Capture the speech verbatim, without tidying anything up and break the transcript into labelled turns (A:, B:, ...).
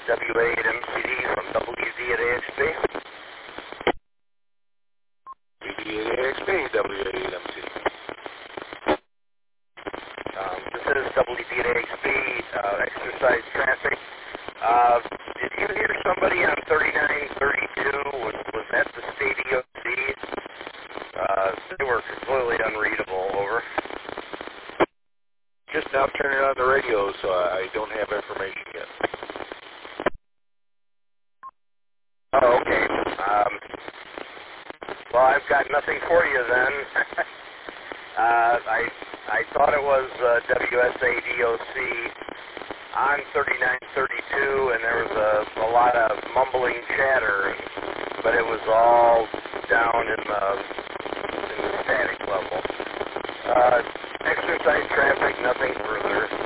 A: W A at M C D from W Z at A X P.
B: W Z at A X P, W A at M C D.
A: Um, this is W Z at A X P, uh, exercise traffic. Uh, did you hear somebody on thirty-nine thirty-two? Was, was that the state E O C? Uh, they were completely unreadable, over.
B: Just now turning on the radio, so I don't have information yet.
A: Oh, okay. Um, well, I've got nothing for you then. uh, I I thought it was uh, W S A D O C on thirty-nine thirty-two, and there was a, a lot of mumbling chatter, but it was all down in the, in the static level. Uh, exercise traffic, nothing further.